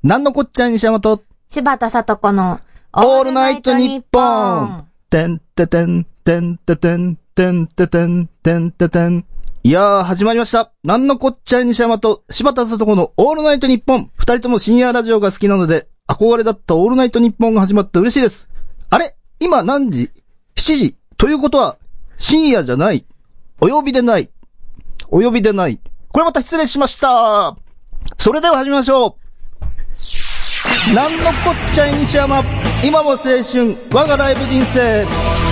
なんのこっちゃい西山と、 柴田さと子のオールナイトニッポン。てんててん、てんててん、てんててん、てんててん。いやー、始まりました。なんのこっちゃい西山と柴田さと子のオールナイトニッポン。二人とも深夜ラジオが好きなので、憧れだったオールナイトニッポンが始まって嬉しいです。あれ？今何時？ 7 時。ということは、深夜じゃない。お呼びでない。お呼びでない。これまた失礼しました。それでは始めましょう。なんのこっちゃい西山、今も青春、我がライブ人生。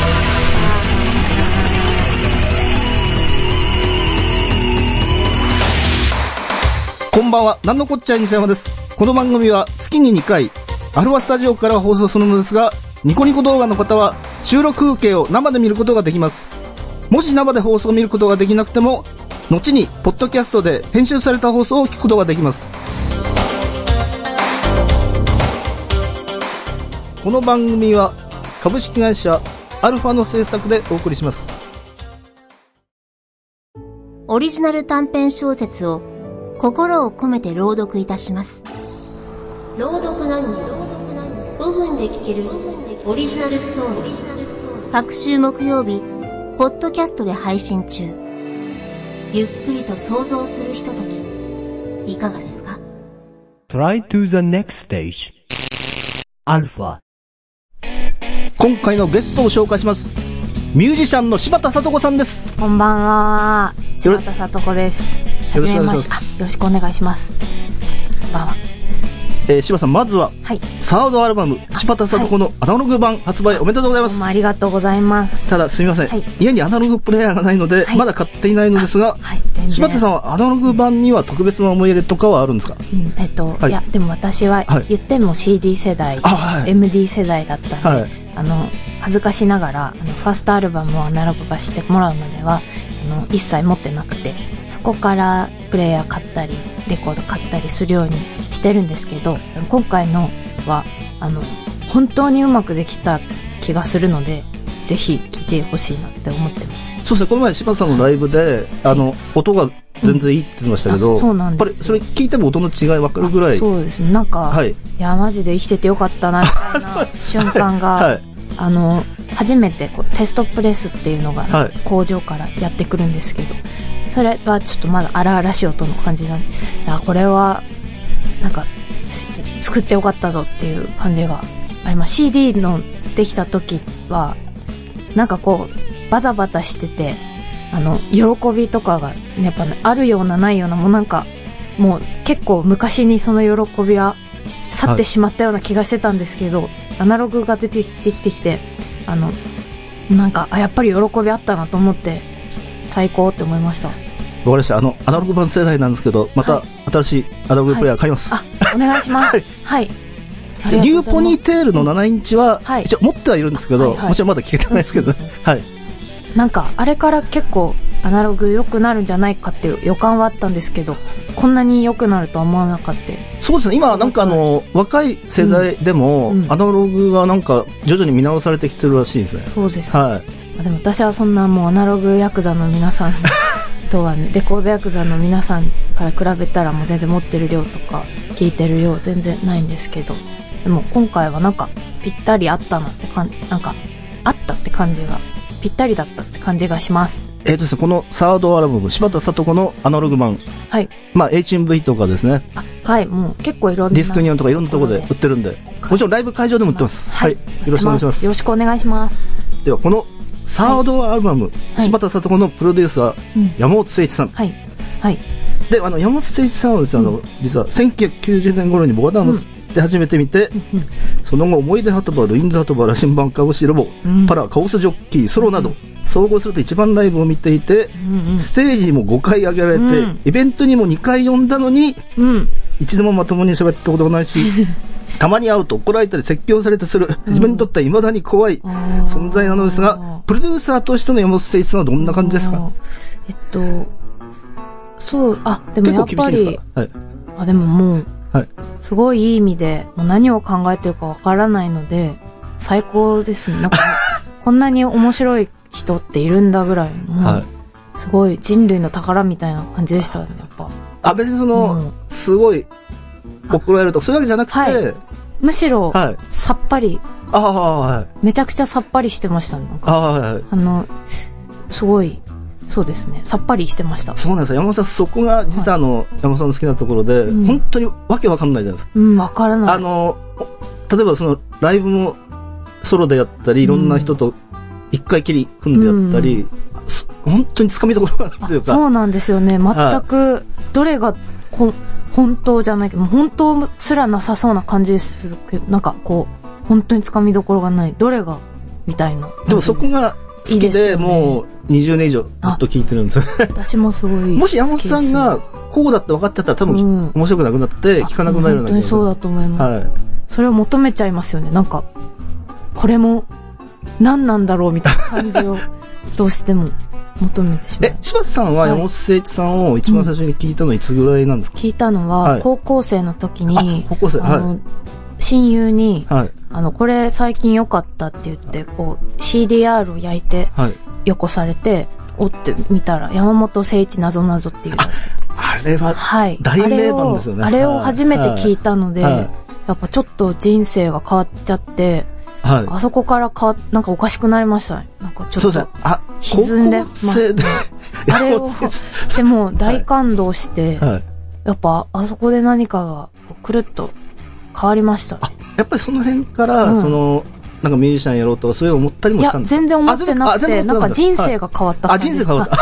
こんばんは、なんのこっちゃい西山です。この番組は月に2回、アルファスタジオから放送するのですが、ニコニコ動画の方は収録風景を生で見ることができます。もし生で放送を見ることができなくても、後にポッドキャストで編集された放送を聞くことができます。この番組は株式会社アルファの制作でお送りします。 オリジナル短編小説を心を込めて朗読いたします。朗読何人5分で聞けるオリジナルストーリー。各週木曜日ポッドキャストで配信中。ゆっくりと想像するひとときいかがですか？ Try to the next stage. アルファ。 今回のゲストを紹介します。ミュージシャンの柴田さと子さんです。 こんばんは、柴田さと子です。はじめまして。よろしくお願いします。こんばんは。 柴田さん、まずは、はい、サードアルバム柴田さと子のアナログ版発売おめでとうございます。 どうもありがとうございます。 ただすみません、はい、家にアナログプレイヤーがないので、はい、まだ買っていないのですが、はい、柴田さんはアナログ版には特別な思い入れとかはあるんですか？ はい、いやでも私は言っても CD 世代、はい、MD 世代だったんで、はい、恥ずかしながらファーストアルバムをアナログ化してもらうまでは一切持ってなくて、そこからプレイヤー買ったりレコード買ったりするようにしてるんですけど、今回のは本当にうまくできた気がするので、ぜひ聴いてほしいなって思ってます。 そうですね、この前柴田さんのライブで音が全然いいって言ってましたけど、 そうなんですよ。 やっぱりそれ聞いても音の違い分かるぐらい。 そうですね、なんか、はい、いやマジで生きててよかったなみたいな瞬間が、はい、初めてテストプレスっていうのが工場からやってくるんですけど、それはちょっとまだ荒々しい音の感じなんで、これはなんか作ってよかったぞっていう感じがあります。 CD のできた時はなんかこうバタバタしてて、喜びとかが、ね、やっぱ、ね、あるようなないような、もうなんかもう結構昔にその喜びは去ってしまったような気がしてたんですけど、はい、アナログが出てきてなんかやっぱり喜びあったなと思って最高って思いました。 わかりました。アナログ版世代なんですけど、また新しいアナログプレイヤー買います。 はい、お願いします。はい、はい、 ニューポニーテールの7インチは、はい、一応持ってはいるんですけど、はいはい、もちろんまだ聞けてないですけどね。はい。 なんかあれから結構アナログ良くなるんじゃないかっていう予感はあったんですけど、こんなに良くなるとは思わなかった。 そうですね、今なんか若い世代でも、アナログがなんか徐々に見直されてきてるらしいですね。 そうです、 はい。 でも私はそんなもうアナログヤクザの皆さんとは、ね、レコードヤクザの皆さんから比べたらもう全然持ってる量とか聞いてる量全然ないんですけど、でも今回はなんかぴったりあったなってなんかあったって感じが、ぴったりだったって感じがします。 ですね、このサードアルバム柴田さと子のアナログ版、はい、まあ HMV とかですね、 はい、もう結構いろんなディスクニオンとかいろんなところで売ってるんで、もちろんライブ会場でも売ってます。はい、よろしくお願いします。 よろしくお願いします。 ではこのサードアルバム、はい、柴田さと子のプロデューサー、山本誠一さん、はいはい、で山本誠一さんはですね、実は1990年頃にボガダムスで始めてみて、その後思い出ハトバル、インズハトバル、新版カブシロボ、パラ、カオスジョッキー、ソロなど、総合すると一番ライブを見ていて、ステージにも5回上げられて、イベントにも2回呼んだのに、一度もまともに喋ったことがないし、たまに会うと怒られたり説教されたりする、自分にとっては未だに怖い存在なのですが、プロデューサーとしての山本誠一さんはどんな感じですか？ そう、でもやっぱり、はい、でももう、はい、すごいいい意味でもう何を考えてるかわからないので最高ですね。なんかこんなに面白い人っているんだぐらいの、はい、すごい人類の宝みたいな感じでしたね、やっぱ。 別にすごい怒られるとかそういうわけじゃなくて、はい、 むしろ、はい、さっぱり、 はい、 めちゃくちゃさっぱりしてましたね。なんか、はい、すごい、そうですね、さっぱりしてました。 そうなんですよ。山本さん、そこが実は山本さんの好きなところで、本当にわけわかんないじゃないですか。 わからない。 例えばそのライブもソロでやったり、いろんな人と一回きり組んでやったり、本当につかみどころがあるっていうか。 そうなんですよね。全くどれが本当じゃないけど、本当すらなさそうな感じでするけど、なんかこう本当につかみどころがない、どれがみたいな。 でもそこが好きで、もう20年以上ずっと聴いてるんですよ。 私もすごい。 もし山本さんがこうだって分かってたら多分面白くなくなって聴かなくなるような気がします。本当にそうだと思います。はい。それを求めちゃいますよね。なんかこれも何なんだろうみたいな感じをどうしても求めてしまう。 柴田さんは山本誠一さんを一番最初に聞いたのはいつぐらいなんですか？ 聞いたのは高校生の時に、高校生、親友に、これ最近良かったって言ってこう CDR を焼いてよこされて、おって見たら山本誠一なぞなぞっていうやつ。 あれは大名盤ですよね。 あれを初めて聞いたので、やっぱちょっと人生が変わっちゃって、あそこからなんかおかしくなりましたね。なんかちょっと沈んでますね。あれをでも大感動して、やっぱあそこで何かがくるっと変わりました。 やっぱりその辺からなんかミュージシャンやろうとかそういう思ったりもしたんですか？ いや全然思ってなくて、なんか人生が変わった感じ。 人生変わった。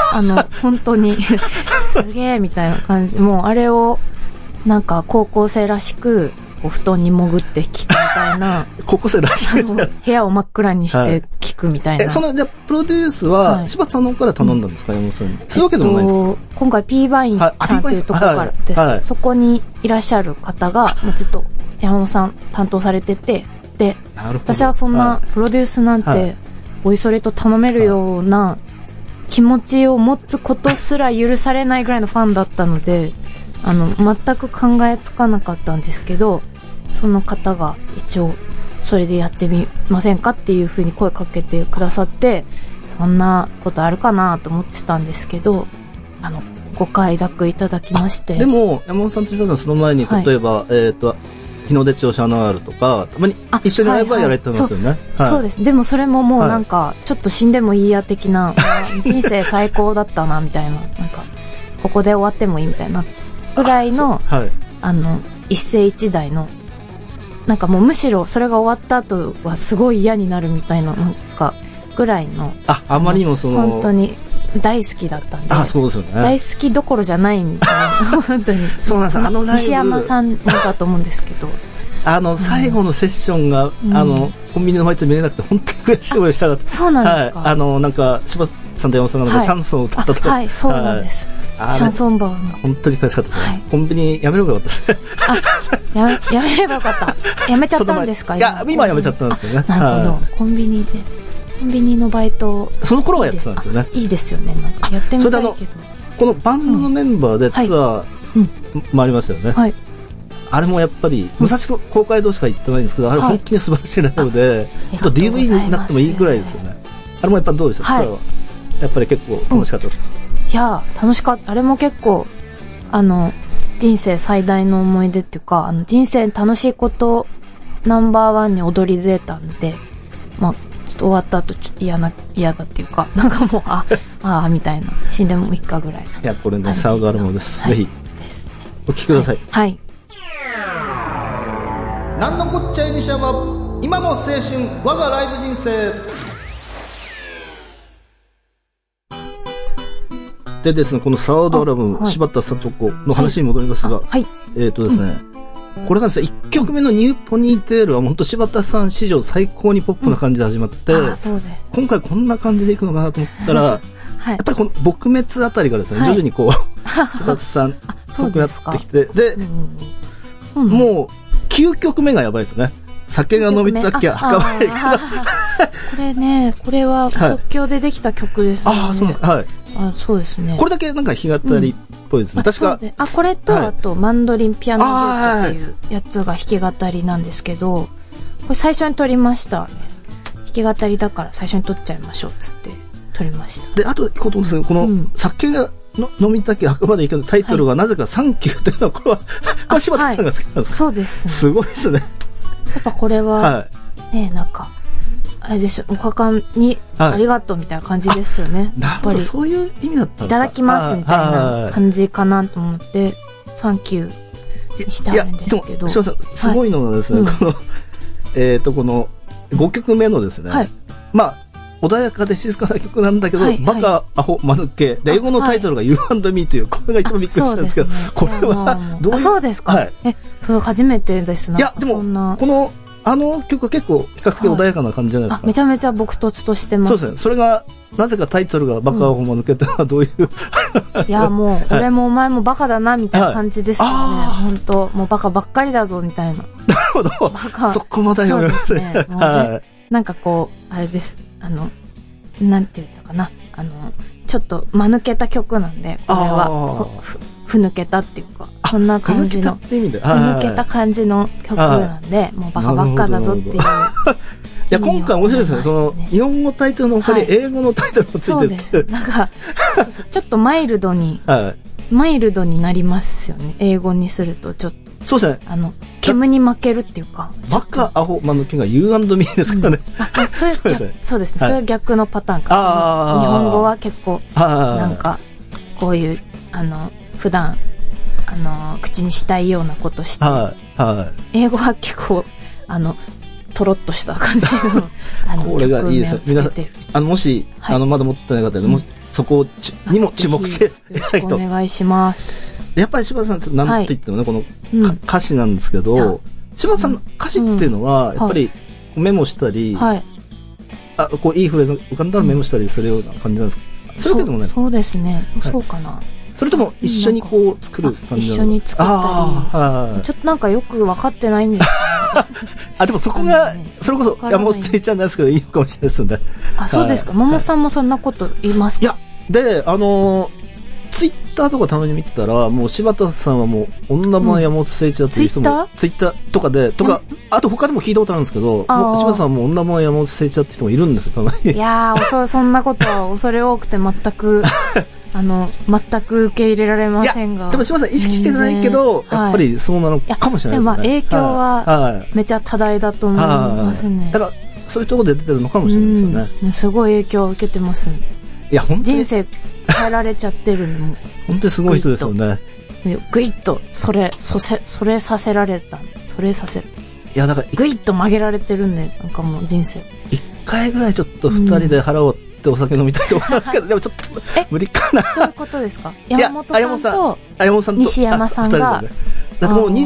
本当にすげえみたいな感じ。もうあれをなんか高校生らしくお布団に潜って聞くみたいな。 高校生らしい。 部屋を真っ暗にして聞くみたいな。 じゃあプロデュースは柴田さんの方から頼んだんですか？山本さんに。そういうわけでもないですか？ 今回 P バインさんというところからです。そこにいらっしゃる方がもうずっと山本さん担当されてて、で、私はそんなプロデュースなんておいそれと頼めるような気持ちを持つことすら許されないぐらいのファンだったので、全く考えつかなかったんですけど、その方が一応それでやってみませんかっていう風に声かけてくださって、そんなことあるかなと思ってたんですけど、ご快諾いただきまして。 でも山本さんと柴田さんその前に例えば、日の出調子アナールとかたまに一緒にライブはやられてますよね。 そうです。でもそれももうなんかちょっと死んでもいいや的な、人生最高だったなみたいな、なんかここで終わってもいいみたいなぐらいの一世一代の、なんかもうむしろそれが終わった後はすごい嫌になるみたいな、なんかぐらいの、 あまりにも本当に大好きだったんで。 そうですよね。 大好きどころじゃないんで、本当に。 そうなんです。ライブ西山さんだと思うんですけど、 最後のセッションがコンビニの前で見れなくて本当に悔しい思いしたら、 そうなんですか。 なんか柴田さんと山本さんがシャンソンを歌ったとか、 はい、そうなんです。シャンソンバーの本当に悔しかったですね。コンビニやめればよかったですね。 やめればよかった。やめちゃったんですか？ いや、今やめちゃったんですけどね。 なるほど。コンビニのバイト、 その頃はやってたんですよね。 いいですよね。なんかやってみたいけど。 このバンドのメンバーでツアー回りましたよね。あれもやっぱり武蔵公会堂しか行ってないんですけど、あれ本当に素晴らしいライブで、ちょっと DV になってもいいぐらいですよね。あれもやっぱりどうでした？ツアーはやっぱり結構楽しかったですか？ いや楽しかった。あれも結構人生最大の思い出っていうか、人生楽しいことナンバーワンに踊り出たんで、まあちょっと終わった後ちょっと嫌だっていうか、なんかもうみたいな、死んでもいいかぐらいな。 いや、これねサウドアルバムです。ぜひお聴きください。 はい。 なんのこっちゃいにしゃば、今も青春我がライブ人生でですね、このサウドアルバム、柴田聡子の話に戻りますが、ですね、これがですね、1曲目のニューポニーテールは本当柴田さん史上最高にポップな感じで始まって、今回こんな感じでいくのかなと思ったら、やっぱりこの撲滅あたりがですね、徐々にこう柴田さんっぽくなってきて、で、もう9曲目がやばいですね。酒が飲みたきゃ赤ワインが。 これね、これは即興でできた曲ですね。 そうです。はい。 そうですね。 これだけなんか弾き語りっぽいですね。確か。 これと、あとマンドリンピアノデュエットっていうやつが弾き語りなんですけど、これ最初に撮りましたね。弾き語りだから最初に撮っちゃいましょうっつって撮りました。 で、あと、この酒が飲みたきあくまでいいけど、タイトルがなぜかサンキューっていうのは、これは柴田さんが好きなんですか？ そうですね。 すごいですね。 やっぱこれは、ね、なんか、あれでしょ、おかかんにありがとうみたいな感じですよね。 なるほど、そういう意味だったんですか？ いただきますみたいな感じかなと思って、サンキューにしてあるんですけど。 柴田さん、すごいのがですね、この5曲目のですね、まあ、穏やかで静かな曲なんだけど、バカ、アホ、間抜け。で、英語のタイトルが You and Me という、これが一番びっくりしたんですけど、これはどういう。 そうですか。それ初めてですね。 いや、でも、この、曲は結構比較的穏やかな感じじゃないですか。 めちゃめちゃ僕とつとしてます。 そうですね。それが、なぜかタイトルがバカ、アホ、間抜けってのはどういう。 いや、もう、俺もお前もバカだな、みたいな感じですよね。本当もうバカばっかりだぞ、みたいな。 なるほど。バカ。そこまで読みますね。 なんかこう、あれです。なんて言ったかな。ちょっと間抜けた曲なんで、これは、ふ抜けたっていうか、そんな感じの、ふ抜けた感じの曲なんで、もうバカばっかだぞっていう。いや、今回面白いですね。その、日本語タイトルの他に英語のタイトルもついてる。そうです。 なんか、ちょっとマイルドになりますよね。英語にするとちょっと。 そうですね。 煙に負けるっていうか。 バカ、アホ、間抜けが You and Me ですからね。 そうですね。それは逆のパターンか。日本語は結構、なんか、こういう、普段、口にしたいようなことして、英語は結構、とろっとした感じの、 これがいいですよ。皆さん、もし、まだ持ってない方で、そこにも注目して、 お願いします。 やっぱり柴田さん、なんと言ってもね、この歌詞なんですけど、柴田さんの歌詞っていうのは、やっぱりメモしたり、こういいフレーズ浮かんだらメモしたりするような感じなんですか？そういうわけでもない。 そうですね。そうかな。 それとも一緒にこう作る感じなの？ 一緒に作ったり、ちょっとなんかよく分かってないんですけど。 でもそこが、それこそ山本誠一ちゃんなんですけど、いいのかもしれないですんで。 そうですか。桃さんもそんなこと言いますか？ いや、で、ツイッターとかたまに見てたら、もう柴田さんはもう女版山本誠一だっていう人も、ツイッターとかで、あと他でも聞いたことあるんですけど、柴田さんはもう女版山本誠一だって人もいるんですよ、たまに。 いやー、そんなことは恐れ多くて全く、全く受け入れられませんが。 でも柴田さん意識してないけど、やっぱりそうなのかもしれないですね。 でも影響は、めちゃ多大だと思いますね。 だから、そういうところで出てるのかもしれないですよね。 すごい影響を受けてますね。 いや、本当に。 人生変えられちゃってるのも。 本当にすごい人ですよね。 ぐいっと、それさせられた。それさせる。 いや、だから、 ぐいっと曲げられてるんで、なんかもう人生。 一回ぐらいちょっと二人で腹を割ってお酒飲みたいと思いますけど、でもちょっと無理かな。 どういうことですか？山本さんと西山さんが。 だってもう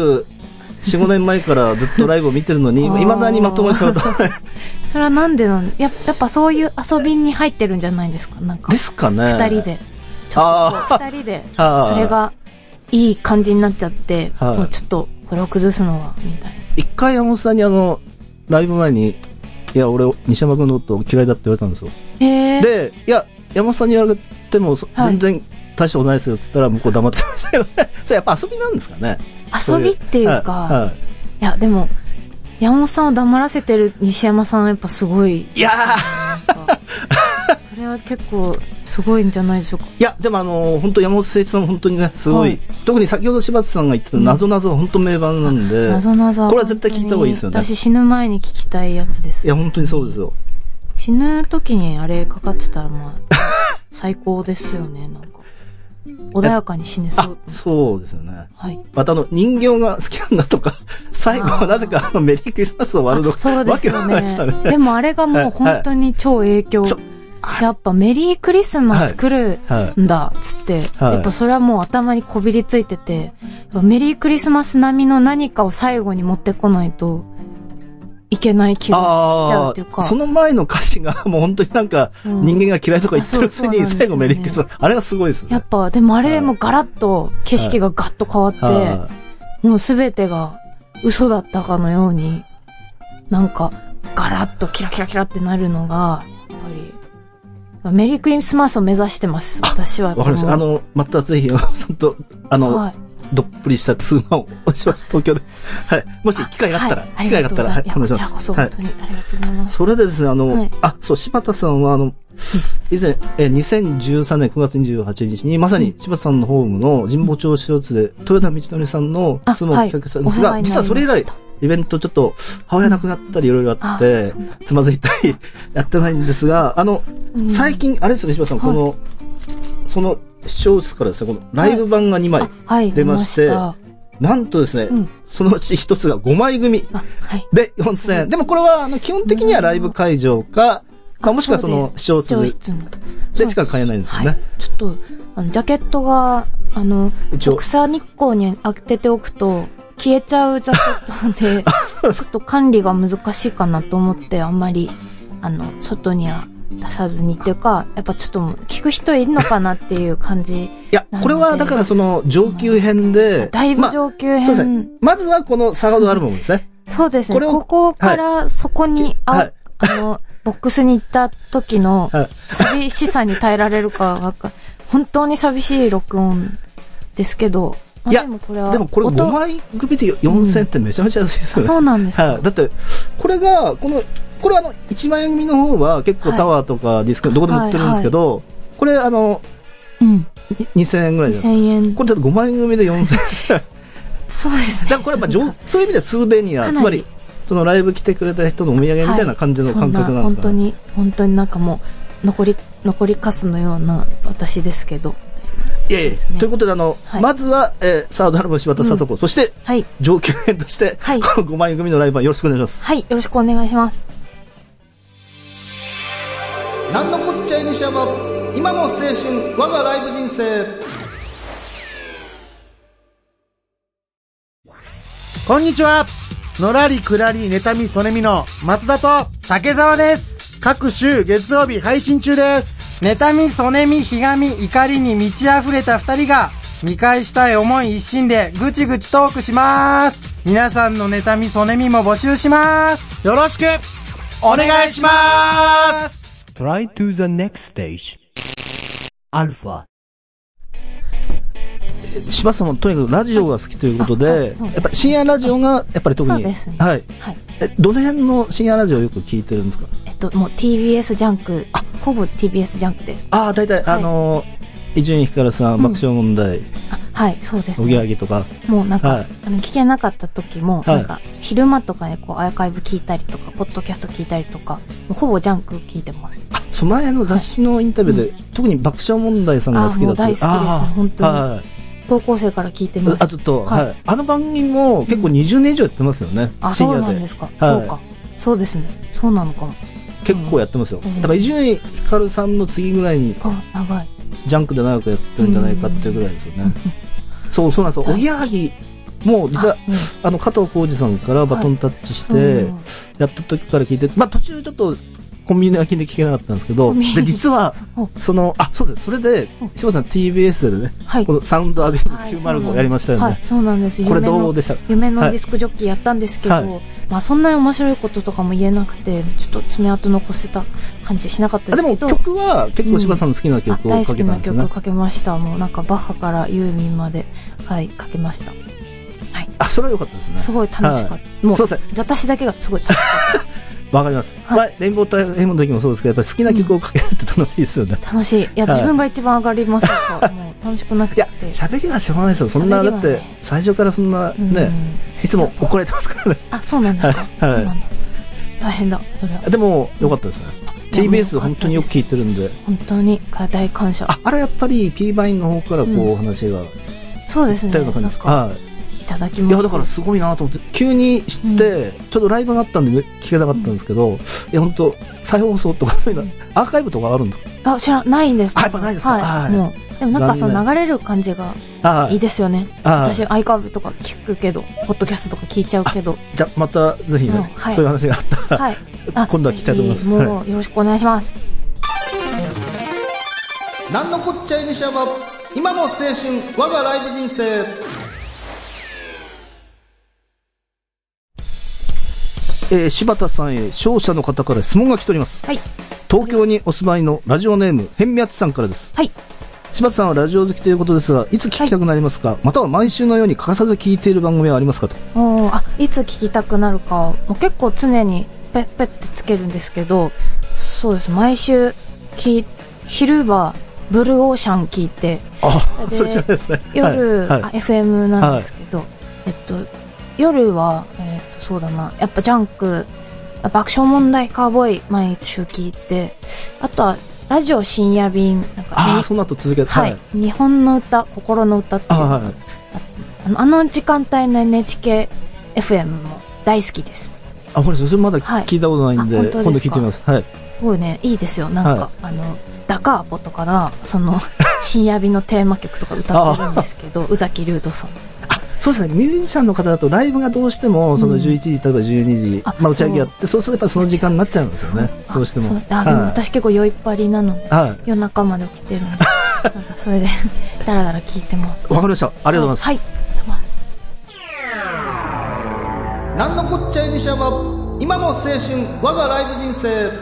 24、5年前からずっとライブを見てるのに、未だにまともにしたことない。 それはなんでなんやっぱそういう遊びに入ってるんじゃないですか？なんか。 ですかね。 二人で。ちょっと二人で、それがいい感じになっちゃって、もうちょっとこれを崩すのは、みたいな。 一回山本さんにライブ前に、いや、俺、西山君のこと嫌いだって言われたんですよ。で、いや、山本さんに言われても、全然大したことないですよって言ったら、向こう黙っちゃいましたけどね。それやっぱ遊びなんですかね。 遊びっていうか、いや、でも、山本さんを黙らせてる西山さんはやっぱすごい。 いやそれは結構すごいんじゃないでしょうか。 いや、でも本当山本誠一さん本当にね、すごい。特に先ほど柴田さんが言ってたなぞなぞは本当名盤なんで。 なぞなぞ。 これは絶対聞いた方がいいですよね。 私死ぬ前に聞きたいやつです。 いや、本当にそうですよ。 死ぬ時にあれかかってたらまあ、最高ですよね、なんか。穏やかに死ねそう。 そうですよね。 はい。 また人形が好きなんだとか、最後はなぜかメリークリスマスを終わるのか。 そうですよね。でもあれがもう本当に超影響。やっぱメリークリスマス来るんだ、つって、やっぱそれはもう頭にこびりついてて、メリークリスマス並みの何かを最後に持ってこないといけない気がしちゃうっていうか。 その前の歌詞がもう本当になんか人間が嫌いとか言ってるくせに最後メリークリスマス、あれがすごいですね。 やっぱでもあれでもガラッと景色がガッと変わって、もうすべてが嘘だったかのように、なんかガラッとキラキラキラってなるのが、やっぱり、メリークリスマスを目指してます、私は。 わかりました。またぜひ、さんと、 どっぷりしたツーマンをおします、東京で。はい。もし機会があったら、 機会があったら、 はい、 こちらこそ本当にありがとうございます。 それでですね、そう、柴田さんは以前、2013年9月28日に、まさに柴田さんのホームの神保町支所で、豊田道則さんのツーマンを企画したんですが、実はそれ以来、イベントちょっと、母親亡くなったりいろいろあって、つまずいたり、やってないんですが、最近、あれですね、柴田さん、その視聴室からですね、このライブ版が2枚出まして、なんとですね、そのうち1つが5枚組で4000円。でもこれは、基本的にはライブ会場か、もしくはその視聴室でしか買えないんですよね。 ちょっと、ジャケットが、直射日光に当てておくと、消えちゃうジャケットで、ちょっと管理が難しいかなと思って、あんまり、外には出さずにっていうか、やっぱちょっと聞く人いるのかなっていう感じ。 いや、これはだからその上級編で、 だいぶ上級編。 そうですね。まずはこのサードアルバムですね。 そうですね。ここからそこに、ボックスに行った時の寂しさに耐えられるか本当に寂しい録音ですけど、 いや、でもこれ5枚組で4000ってめちゃめちゃ安いですよね。 そうなんですか。 だって、これは1枚組の方は結構タワーとかディスクどこでも売ってるんですけど、これ2000円ぐらいです。 2000円。 これだと5枚組で4000円。 そうですね。 だからこれそういう意味ではスーベニア、つまり、そのライブ来てくれた人のお土産みたいな感じの感覚なんですかね。 本当になんかもう、残りかすのような私ですけど。 いやいや、ということでまずは、サードアルバム柴田聡子、そして、上級編として、この5枚組のライブはよろしくお願いします。 はい、よろしくお願いします。 なんのこっちゃいにしやば、今の青春、我がライブ人生。 こんにちは。のらりくらり、妬みそねみの松田と竹澤です。 各週月曜日配信中です。 妬みそねみひがみ怒りに満ち溢れた二人が見返したい思い一心でぐちぐちトークします。皆さんの妬みそねみも募集します。 よろしくお願いします。 Try to the next stage. Alpha。 柴田さんもとにかくラジオが好きということで、やっぱり深夜ラジオがやっぱり特に、 そうですね。 はい。どの辺の深夜ラジオをよく聞いてるんですか？ もう TBS ジャンク、ほぼ TBS ジャンクです。 大体伊集院光さん、爆笑問題、 はい、そうですね。 おぎやはぎとか、 もうなんか、聞けなかった時も、なんか昼間とかでこうアーカイブ聞いたりとか、ポッドキャスト聞いたりとか、もうほぼジャンク聞いてます。 その前の雑誌のインタビューで、特に爆笑問題さんが好きだった。 大好きです、本当に。高校生から聞いてます。 ずっと、あの番組も結構20年以上やってますよね。 そうなんですか。そうか。そうですね。そうなのかも。 結構やってますよ。だから伊集院光さんの次ぐらいに、 長い。 ジャンクで長くやってるんじゃないかっていうぐらいですよね。そうなんですよ。おぎやはぎも実は加藤浩次さんからバトンタッチしてやった時から聞いて、途中ちょっとコンビニ空きで聞けなかったんですけど、で実はそうです。それで柴田さん TBS でね、このサウンドアベニュー905やりましたよね。 そうなんです。 これどうでした？ 夢のディスクジョッキーやったんですけど、そんなに面白いこととかも言えなくて、ちょっと爪痕残せた感じしなかったですけど。 でも曲は結構柴田さんの好きな曲をかけたんですよね。 大好きな曲かけました。もうなんかバッハからユーミンまでかけました。はい。 それは良かったですね。 すごい楽しかった。もう私だけがすごい楽しかった。 わかります。レインボータイムの時もそうですけど、やっぱり好きな曲をかけるって楽しいですよね。 楽しい。いや、自分が一番上がりますから、もう楽しくなっちゃって。 いや、喋りはしょうがないですよ。そんな、だって、最初からそんな、ね、いつも怒られてますからね。 そうなんですか。そうなんだ。大変だ、それは。 でも、よかったですね。TBS 本当によく聞いてるんで。 本当に、大感謝。 あれやっぱり P バインの方からこう、話が。 そうですね。なんか、いただきました。 いや、だからすごいなと思って、急に知って、ちょっとライブがあったんで聞けなかったんですけど、いや、本当再放送とかそういうの、アーカイブとかあるんですか？ ないんです。 やっぱないですか？ もう、でもなんかその流れる感じがいいですよね。私、アーカイブとか聞くけど、ポッドキャストとか聞いちゃうけど。 じゃあ、またぜひね、そういう話があったら、今度は聞きたいと思います。 もう、よろしくお願いします。 なんのこっちゃいにしやば、今の青春、我がライブ人生。柴田さんへ勝者の方から質問が来ております。はい。東京にお住まいのラジオネーム、へんみやつさんからです。 はい。 柴田さんはラジオ好きということですが、いつ聞きたくなりますか、または毎週のように欠かさず聞いている番組はありますかと。 いつ聞きたくなるか、もう結構常にペッペッってつけるんですけど、そうです、毎週昼はブルーオーシャン聞いて、 それ知らないですね。 夜、FM なんですけど、夜は、そうだな、やっぱジャンク、爆笑問題カーボーイ毎週聞いて、あとはラジオ深夜便、なんかその後続けて、 日本の歌、心の歌っていう、あの時間帯の NHK FM も大好きです。 これそれまだ聞いたことないんで、今度聞いてみます。すごいね、いいですよ。なんか、ダカーポとかがその深夜便のテーマ曲とか歌ってるんですけど、宇崎竜斗さん。 そうですね、ミュージシャンの方だとライブがどうしてもその11時、例えば12時、打ち上げやって、そうするとやっぱその時間になっちゃうんですよね、どうしても。 でも私結構酔いっぱりなので、夜中まで起きてるので、なんかそれでダラダラ聞いてます。 わかりました。ありがとうございます。なんのこっちゃいにしゃば、今も青春、我がライブ人生。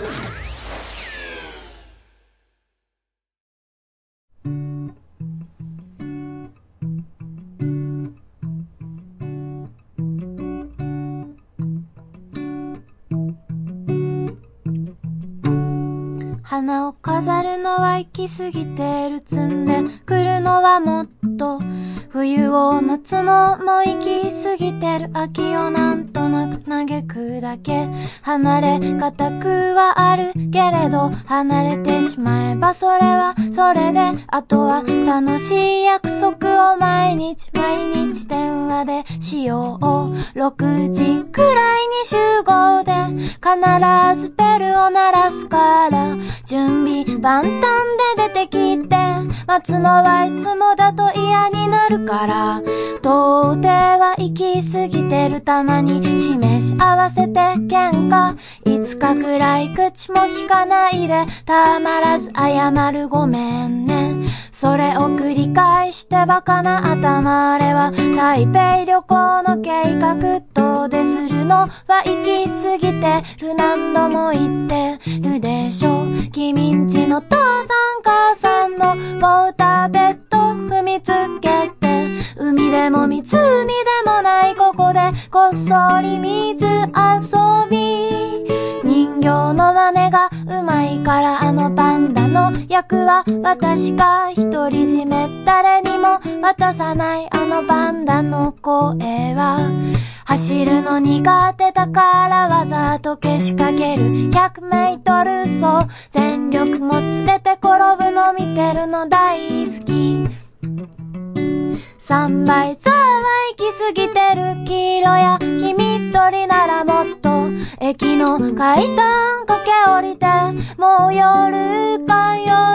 花を飾るのは行き過ぎてる、積んで来るのはもっと、冬を待つのも行き過ぎてる、秋をなんとなく嘆くだけ、離れがたくはあるけれど、離れてしまえばそれはそれで、あとは楽しい約束を毎日電話でしよう。6時くらいに集合で必ずベルを鳴らすから、準備万端で出てきて、待つのはいつもだと嫌になるから、到底は行き過ぎてる、たまに示し合わせて喧嘩、いつかくらい口も聞かないで、たまらず謝る、ごめんね。それを繰り返してバカな頭、あれは台北旅行の計画、遠出するのは行き過ぎてる、何度も言ってるでしょ。君んちの父さん母さんのウォーターベッド踏みつけて、海でも湖でもないここでこっそり水遊び、人形の真似がうまいから、あのパンダの役は私が独り占め、誰にも渡さないあのパンダの声は、走るの苦手だからわざとけしかける100メートル走、全力も連れて転ぶの見てるの大好き。3倍ザーは行き過ぎてる、黄色や黄緑ならもっと、駅の階段駆け下りて、もう夜か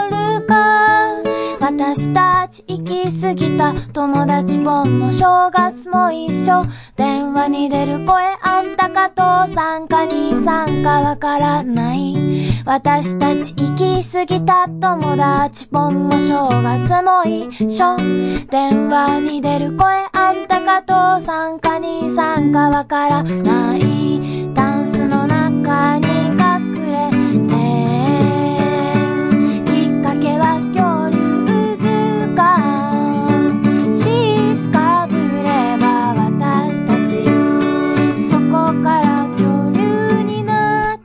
私たち行き過ぎた、友達盆も正月も一緒、電話に出る声あんたか父さんか兄さんかわからない、私たち行き過ぎた、友達盆も正月も一緒、電話に出る声あんたか父さんか兄さんかわからない、タンスの中に隠れて、きっかけは恐竜シーツかぶれば私たち、そこから恐竜になって、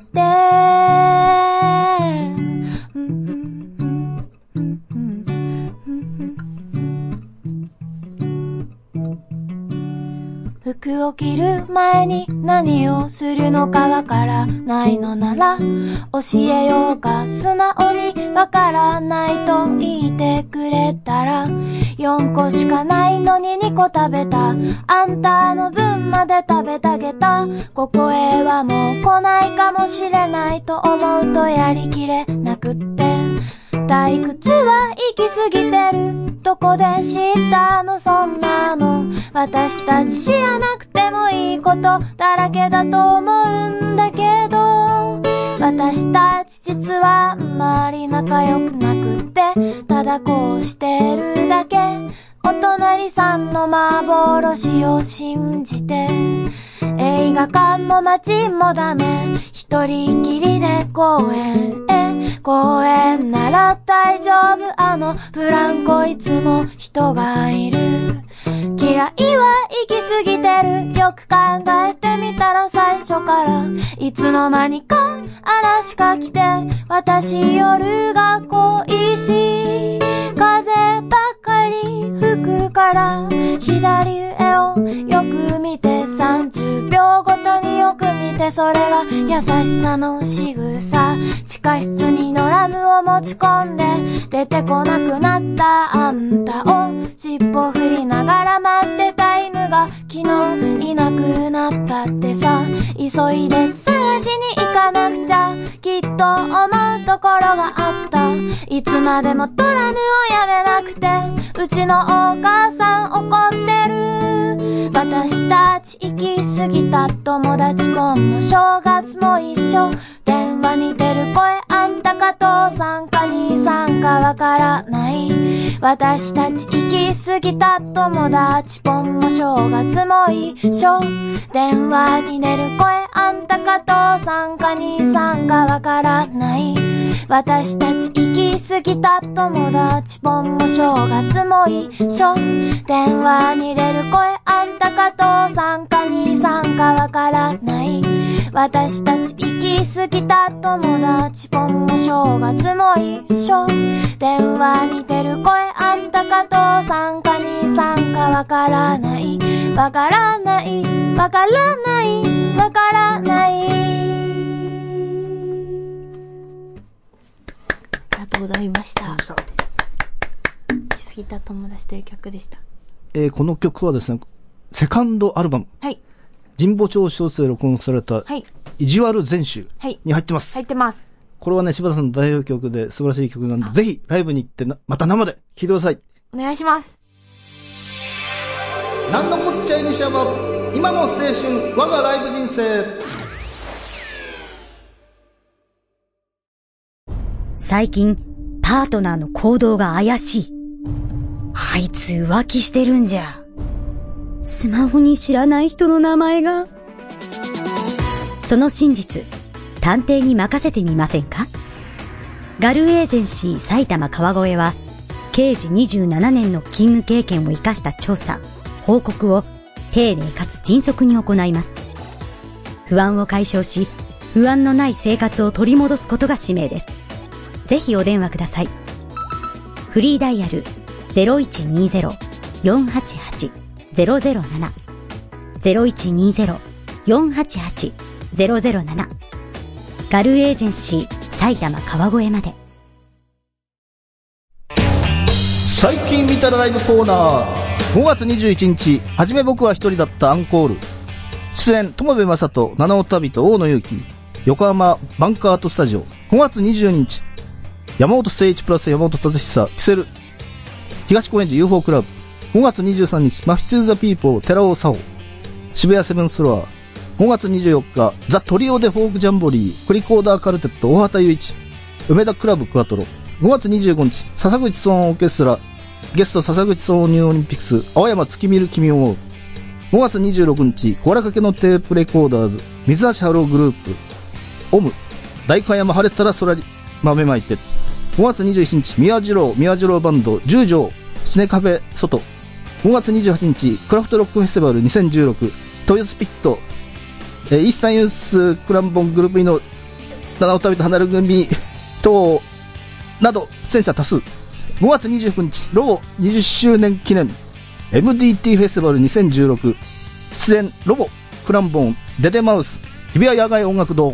服を着る前に何をするのかわからないのなら、教えようか、素直にわからないと言ってくれたら、4個しかないのに2個食べた、あんたの分まで食べてあげた、ここへはもう来ないかもしれないと思うとやりきれなくって、退屈は行き過ぎてる、どこで知ったのそんなの、私たち知らなくてもいいことだらけだと思うんだけど、私たち実はあんまり仲良くなくって、ただこうしてるだけ、お隣さんの幻を信じて、映画館も街もダメ、一人きりで公園へ公園なら大丈夫、あのブランコいつも人がいる。嫌いは行き過ぎてる。よく考えてみたら最初からいつの間にか嵐が来て、私夜が恋しい。風ばかり吹くから左上をよく見て、30秒ごとによく見て、それが優しさの仕草。地下室にドラムを持ち込んで出てこなくなったあんたを尻尾振りながら待ってた犬が昨日いなくなったってさ。急いで探しに行かなくちゃ、きっと思うところがあった。いつまでもドラムをやめなくて、うちのお母さん怒ってる。私たち行き過ぎた友達もも正月も一緒。電話に出る声、あんたか父さんか兄さんかわからない。私たち行き過ぎた友達ポンも正月も一緒。電話に出る声、あんたか父さんか兄さんかわからない。私たち行き過ぎた友達ポンも正月も一緒。電話に出る声、あんたか父さんか兄さんかわからない。私たち行き過ぎた友達ポンも正月も一緒。電話に出る声、あんたか父さんか兄さんかわからない。わからない、わからない、わからない。ありがとうございました。行き過ぎた友達という曲でした。 この曲はですね、セカンドアルバム、はい、神保町小生で録音された、はい、意地悪全集に入ってます。 入ってます。 これはね、柴田さんの代表曲で素晴らしい曲なんで、ぜひライブに行ってまた生で聴いてください。 お願いします。 なんのこっちゃいにしゃば、今の青春、我がライブ人生。 最近、パートナーの行動が怪しい。あいつ浮気してるんじゃ。スマホに知らない人の名前が。その真実、探偵に任せてみませんか？ガルエージェンシー埼玉川越は、刑事27年の勤務経験を生かした調査、報告を丁寧かつ迅速に行います。不安を解消し、不安のない生活を取り戻すことが使命です。ぜひお電話ください。フリーダイヤル 0120-488-007 0120-488-007 ガルエージェンシー埼玉川越まで。 最近見たらライブコーナー。5月21日、はじめ僕は一人だったアンコール。出演、友部正人、七尾旅人、大野祐希。横浜バンカーアートスタジオ。5月22日、山本誠一プラス山本達久、キセル。東高円寺 UFO クラブ。5月23日、マフィツーザピーポー、寺尾佐穂。渋谷セブンスロア。5月24日、ザ・トリオ・デ・フォーク・ジャンボリー、クリコーダー・カルテット、大畑雄一。梅田クラブ・クワトロ。5月25日、笹口騒音オーケストラ。ゲスト笹口騒音ニューオリンピックス、青山月見る君を思う。5月26日、小原掛けのテープレコーダーズ、水橋ハローグループ、オム、代官山晴れたら空に豆まいて。5月27日、宮次郎バンド、十条、シネカフェ、外。5月28日、クラフトロックフェスティバル2016、トヨスピット、イースタンユースクランボングループイの七尾旅と離れ組等など出演者多数。5月29日、ロボ20周年記念 MDT フェスティバル2016、出演ロボ、クランボン、デデマウス、日比谷野外音楽堂。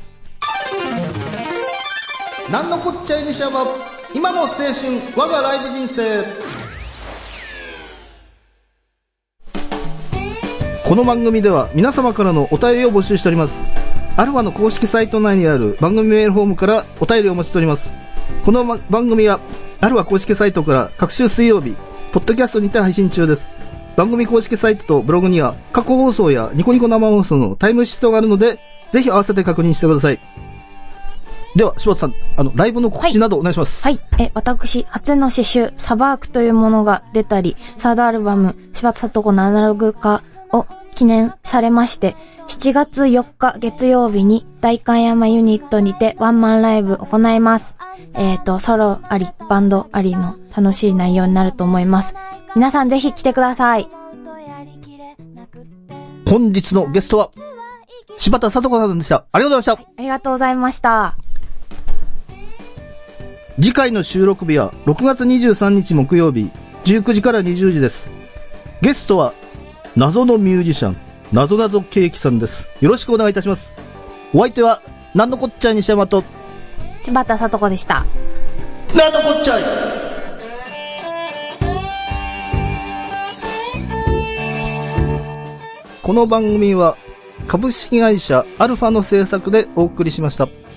なんのこっちゃいにしゃば、今の青春、我がライブ人生。この番組では皆様からのお便りを募集しております。アルファの公式サイト内にある番組メールフォームからお便りをお待ちしております。この番組はアルファ公式サイトから各週水曜日、ポッドキャストにて配信中です。番組公式サイトとブログには過去放送やニコニコ生放送のタイムシフトがあるので、ぜひ合わせて確認してください。では、柴田さん、ライブの告知などお願いします。 はい。私、初の詩集、サバークというものが出たり、サードアルバム、柴田聡子のアナログ化を聞記念されまして、7月4日月曜日に代官山ユニットにてワンマンライブ行います。ソロあり、バンドありの楽しい内容になると思います。皆さんぜひ来てください。 本日のゲストは、柴田聡子さんでした。ありがとうございました。 ありがとうございました。 次回の収録日は6月23日木曜日19時から20時です。ゲストは謎のミュージシャンなぞなぞケーキさんです。よろしくお願いいたします。お相手はなんのこっちゃい西山と柴田聡子でした。 なんのこっちゃい。この番組は株式会社アルファの制作でお送りしました。